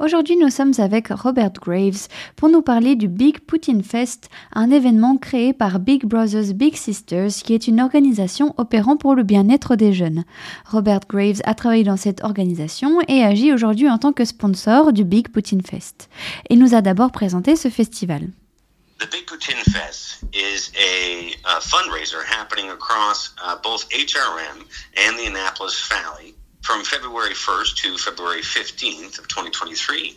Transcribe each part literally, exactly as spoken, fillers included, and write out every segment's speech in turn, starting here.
Aujourd'hui, nous sommes avec Robert Graves pour nous parler du Big Poutine Fest, un événement créé par Big Brothers Big Sisters, qui est une organisation opérant pour le bien-être des jeunes. Robert Graves a travaillé dans cette organisation et agit aujourd'hui en tant que sponsor du Big Poutine Fest. Il nous a d'abord présenté ce festival. The Big Poutine Fest is a, a fundraiser happening across uh, both H R M and the Annapolis Valley from February first to February fifteenth of twenty twenty-three.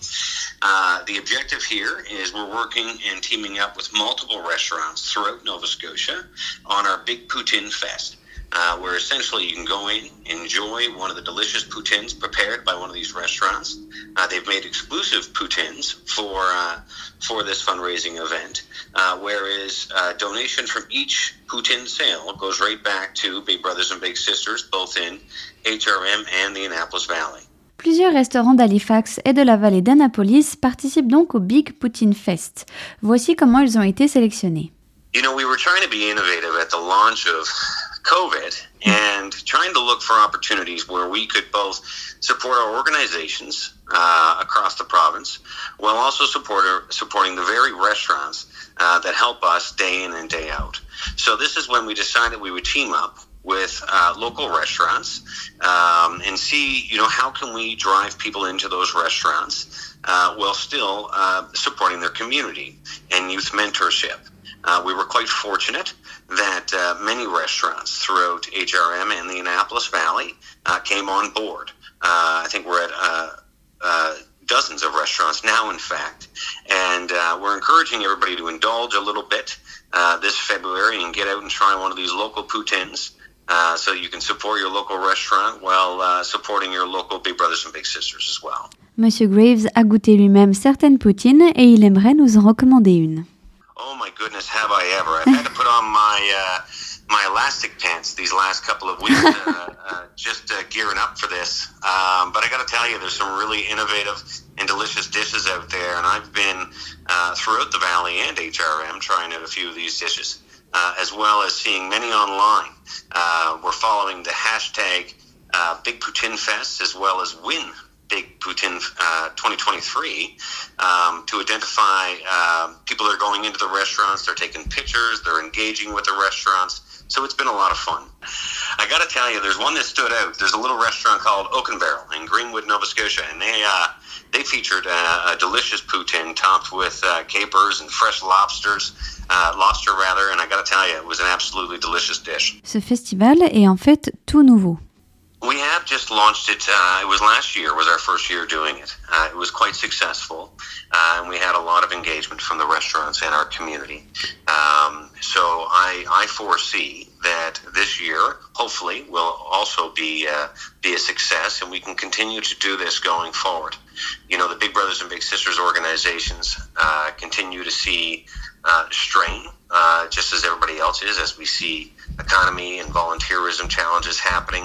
Uh, the objective here is we're working and teaming up with multiple restaurants throughout Nova Scotia on our Big Poutine Fest. Uh, where essentially you can go in, enjoy one of the delicious poutines prepared by one of these restaurants. Uh, they've made exclusive poutines for uh, for this fundraising event, uh, whereas uh, donation from each poutine sale goes right back to Big Brothers and Big Sisters, both in H R M and the Annapolis Valley. Plusieurs restaurants d'Halifax et de la vallée d'Annapolis participent donc au Big Poutine Fest. Voici comment ils ont été sélectionnés. You know, we were trying to be innovative at the launch of COVID and trying to look for opportunities where we could both support our organizations uh, across the province while also support our, supporting the very restaurants uh, that help us day in and day out. So this is when we decided we would team up with uh, local restaurants um, and see, you know, how can we drive people into those restaurants uh, while still uh, supporting their community and youth mentorship. Uh, we were quite fortunate that uh, many restaurants throughout H R M and the Annapolis Valley uh, came on board. Uh, I think we're at uh, uh, dozens of restaurants now, in fact, and uh, we're encouraging everybody to indulge a little bit uh, this February and get out and try one of these local poutines uh, so you can support your local restaurant while uh, supporting your local Big Brothers and Big Sisters as well. Monsieur Graves a goûté lui-même certaines poutines et il aimerait nous en recommander une. Oh my goodness, have I ever. I've had to put on my uh, my elastic pants these last couple of weeks, uh, uh, just uh, gearing up for this. Um, but I got to tell you, there's some really innovative and delicious dishes out there, and I've been uh, throughout the Valley and H R M trying out a few of these dishes, uh, as well as seeing many online. Uh, we're following the hashtag uh, Big Poutine Fest, as well as Win Big Poutine uh, twenty twenty-three um, to identify uh, people that are going into the restaurants. They're taking pictures. They're engaging with the restaurants. So it's been a lot of fun. I got to tell you, there's one that stood out. There's a little restaurant called Oak and Barrel in Greenwood, Nova Scotia, and they uh, they featured a, a delicious poutine topped with uh, capers and fresh lobsters, uh, lobster rather. And I got to tell you, it was an absolutely delicious dish. Ce festival est en fait tout nouveau. We have just launched it. Uh, it was last year, was our first year doing it. Uh, it was quite successful, uh, and we had a lot of engagement from the restaurants and our community. Um, so I, I foresee that this year, hopefully, will also be uh, be a success, and we can continue to do this going forward. You know, the Big Brothers and Big Sisters organizations uh, continue to see uh, strain, uh, just as everybody else is, as we see economy and volunteerism challenges happening.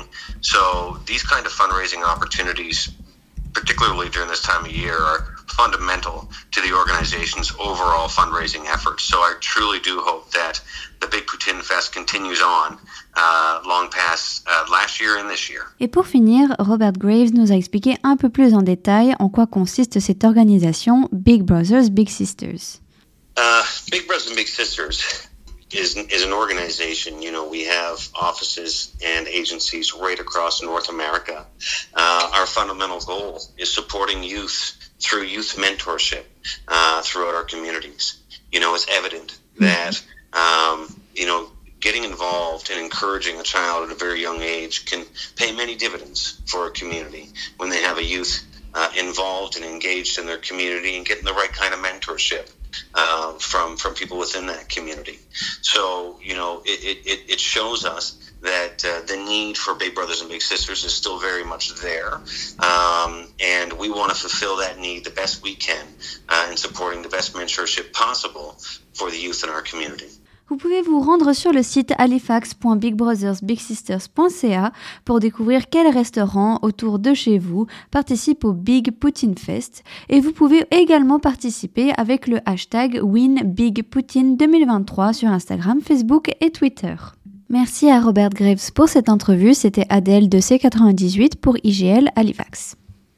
So these kind of fundraising opportunities, particularly during this time of year, are fundamental to the organization's overall fundraising efforts. So I truly do hope that the Big Poutine Fest continues on uh, long past uh, last year and this year. Et pour finir, Robert Graves nous a expliqué un peu plus en détail en quoi consiste cette organisation Big Brothers Big Sisters. Uh, Big Brothers and Big Sisters is is an organization. You know, we have offices and agencies right across North America. Uh, our fundamental goal is supporting youth through youth mentorship uh, throughout our communities. You know, it's evident that, um, you know, getting involved and encouraging a child at a very young age can pay many dividends for a community when they have a youth uh, involved and engaged in their community and getting the right kind of mentorship uh, from from people within that community. So, you know, it, it, it shows us that uh, the need for Big Brothers and Big Sisters is still very much there. Um, and we want to fulfill that need the best we can uh, in supporting the best mentorship possible for the youth in our community. Vous pouvez vous rendre sur le site halifax point big brothers big sisters point c a pour découvrir quels restaurants autour de chez vous participent au Big Poutine Fest et vous pouvez également participer avec le hashtag Win Big Poutine deux mille vingt-trois sur Instagram, Facebook et Twitter. Merci à Robert Graves pour cette entrevue, c'était Adèle de C quatre-vingt-dix-huit pour I G L Halifax.